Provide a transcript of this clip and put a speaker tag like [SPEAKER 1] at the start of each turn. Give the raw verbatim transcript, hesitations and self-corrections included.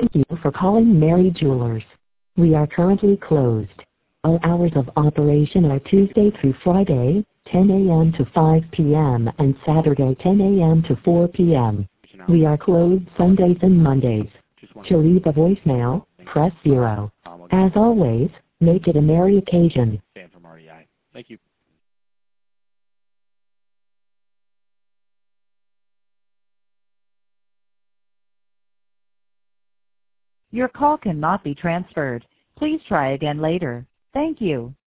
[SPEAKER 1] Thank you for calling Mary Jewelers. We are currently closed. All hours of operation are Tuesday through Friday, ten a m to five p m and Saturday ten a m to four p m We are closed Sundays and Mondays. To leave a voicemail, press zero. As always, make it a merry occasion.
[SPEAKER 2] Sam from R E I. Thank you.
[SPEAKER 3] Your call cannot be transferred. Please try again later. Thank you.